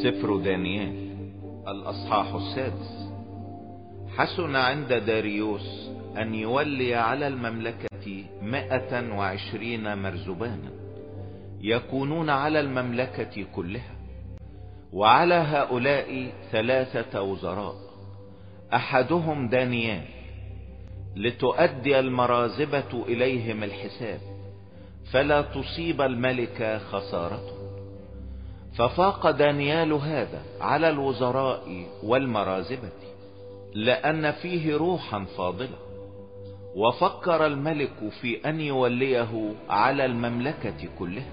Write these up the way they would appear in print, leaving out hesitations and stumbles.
سفر دانيال الأصحاح 6. حسن عند داريوس أن يولي على المملكة 120 مرزبانا يكونون على المملكة كلها، وعلى هؤلاء 3 وزراء، أحدهم دانيال، لتؤدي المرازبة إليهم الحساب فلا تصيب الملك خسارته. ففاق دانيال هذا على الوزراء والمرازبة لأن فيه روحا فاضلة. وفكر الملك في أن يوليه على المملكة كلها.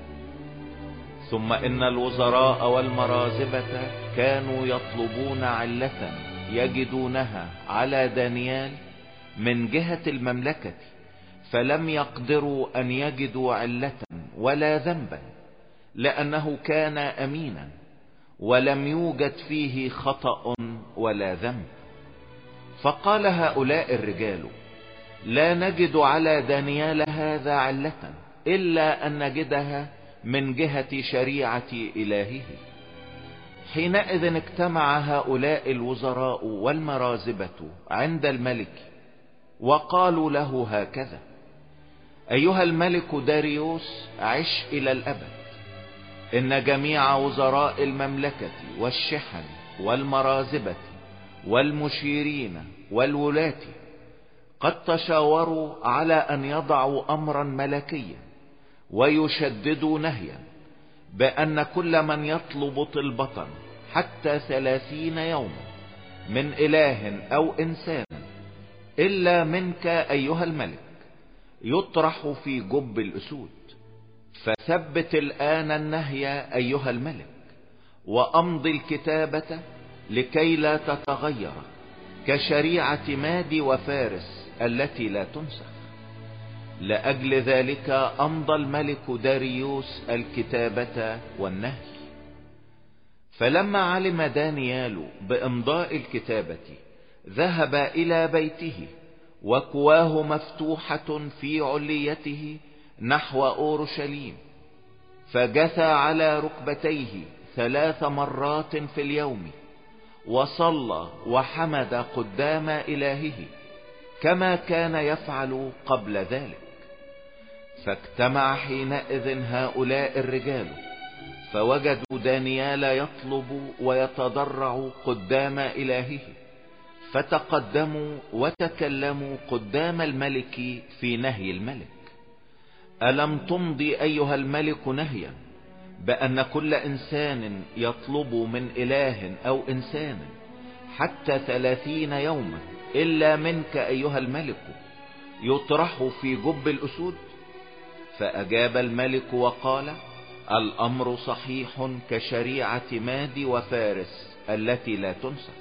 ثم إن الوزراء والمرازبة كانوا يطلبون علة يجدونها على دانيال من جهة المملكة، فلم يقدروا أن يجدوا علة ولا ذنبا، لأنه كان أمينا ولم يوجد فيه خطأ ولا ذنب. فقال هؤلاء الرجال: لا نجد على دانيال هذا علة إلا أن نجدها من جهة شريعة إلهه. حينئذ اجتمع هؤلاء الوزراء والمرازبة عند الملك وقالوا له هكذا: أيها الملك داريوس، عش إلى الأبد. إن جميع وزراء المملكة والشحن والمرازبة والمشيرين والولاة قد تشاوروا على أن يضعوا أمرا ملكيا ويشددوا نهيا بأن كل من يطلب طلبة حتى 30 يوما من إله أو إنسان إلا منك أيها الملك يطرح في جب الأسود. فثبت الآن النهي أيها الملك، وأمضي الكتابة لكي لا تتغير كشريعة ماد وفارس التي لا تنسخ. لأجل ذلك أمضى الملك داريوس الكتابة والنهي. فلما علم دانيال بإمضاء الكتابة ذهب إلى بيته، وكواه مفتوحة في عليته نحو أورشليم، فجثى على ركبتيه 3 مرات في اليوم، وصلى وحمد قدام إلهه كما كان يفعل قبل ذلك. فاجتمع حينئذ هؤلاء الرجال، فوجدوا دانيال يطلب ويتضرع قدام إلهه، فتقدموا وتكلموا قدام الملك في نهي الملك: ألم تمضي أيها الملك نهيا بأن كل إنسان يطلب من إله أو إنسان حتى 30 يوما إلا منك أيها الملك يطرح في جب الأسود؟ فأجاب الملك وقال: الأمر صحيح كشريعة ماد وفارس التي لا تنسخ.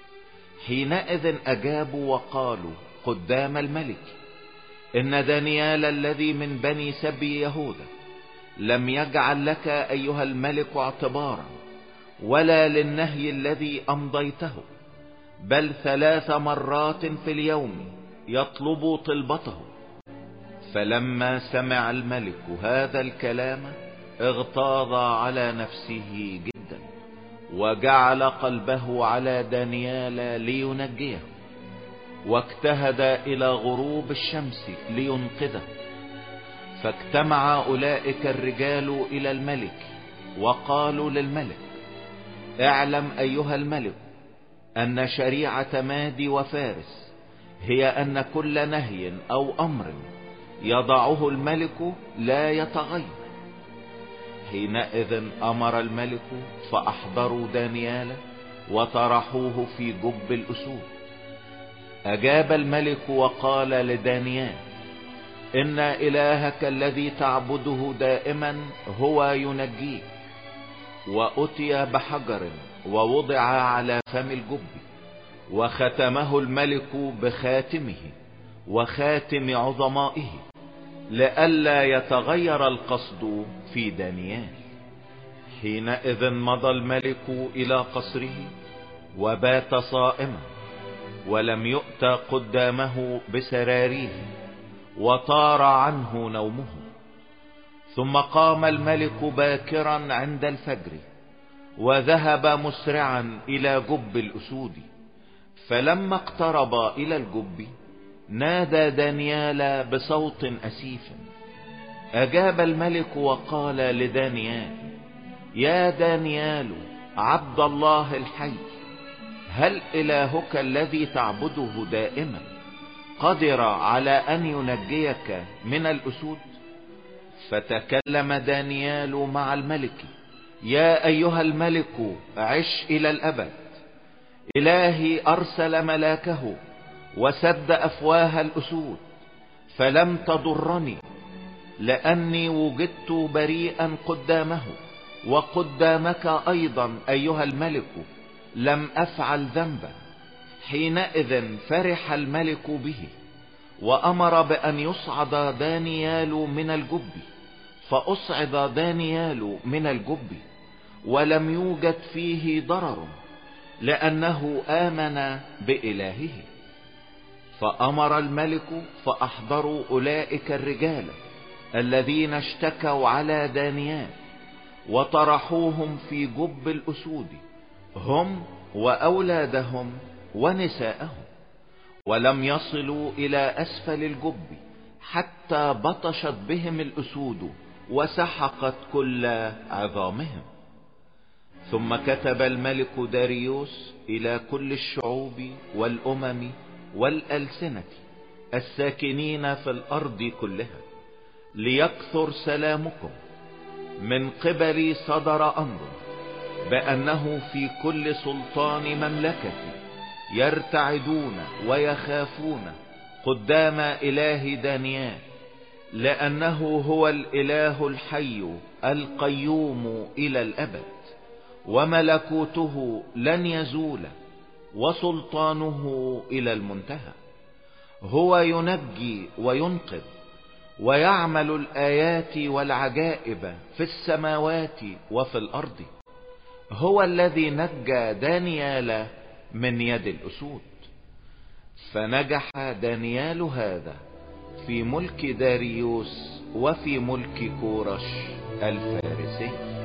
حينئذ أجابوا وقالوا قدام الملك: إن دانيال الذي من بني سبي يهوذا لم يجعل لك أيها الملك اعتبارا ولا للنهي الذي أمضيته، بل 3 مرات في اليوم يطلب طلبته. فلما سمع الملك هذا الكلام اغتاظ على نفسه جدا، وجعل قلبه على دانيال لينجيه، واجتهد إلى غروب الشمس لينقذه. فاجتمع أولئك الرجال إلى الملك وقالوا للملك: اعلم أيها الملك أن شريعة ماد وفارس هي أن كل نهي أو أمر يضعه الملك لا يتغير. حينئذ أمر الملك فأحضروا دانيال وطرحوه في جب الأسود. أجاب الملك وقال لدانيال: إن إلهك الذي تعبده دائما هو ينجيك. وأتي بحجر ووضع على فم الجب، وختمه الملك بخاتمه وخاتم عظمائه لئلا يتغير القصد في دانيال. حينئذ مضى الملك إلى قصره وبات صائما، ولم يؤت قدامه بسراريه، وطار عنه نومه. ثم قام الملك باكرا عند الفجر، وذهب مسرعا الى جب الاسود. فلما اقترب الى الجب نادى دانيال بصوت اسيف. اجاب الملك وقال لدانيال: يا دانيال عبد الله الحي، هل الهك الذي تعبده دائما قدر على ان ينجيك من الاسود؟ فتكلم دانيال مع الملك: يا ايها الملك عش الى الابد. الهي ارسل ملاكه وسد افواه الاسود فلم تضرني، لاني وجدت بريئا قدامه وقدامك ايضا ايها الملك لم افعل ذنبا. حينئذ فرح الملك به وامر بان يصعد دانيال من الجب. فاصعد دانيال من الجب ولم يوجد فيه ضرر، لانه امن بإلهه. فامر الملك فاحضروا اولئك الرجال الذين اشتكوا على دانيال وطرحوهم في جب الاسود، هم واولادهم ونساءهم، ولم يصلوا الى اسفل الجب حتى بطشت بهم الاسود وسحقت كل عظامهم. ثم كتب الملك داريوس الى كل الشعوب والامم والألسنة الساكنين في الارض كلها: ليكثر سلامكم. من قبلي صدر امر بانه في كل سلطان مملكتي يرتعدون ويخافون قدام اله دانيال، لانه هو الاله الحي القيوم الى الابد، وملكوته لن يزول، وسلطانه الى المنتهى. هو ينجي وينقذ ويعمل الايات والعجائب في السماوات وفي الارض. هو الذي نجى دانيال من يد الاسود. فنجح دانيال هذا في ملك داريوس وفي ملك كورش الفارسي.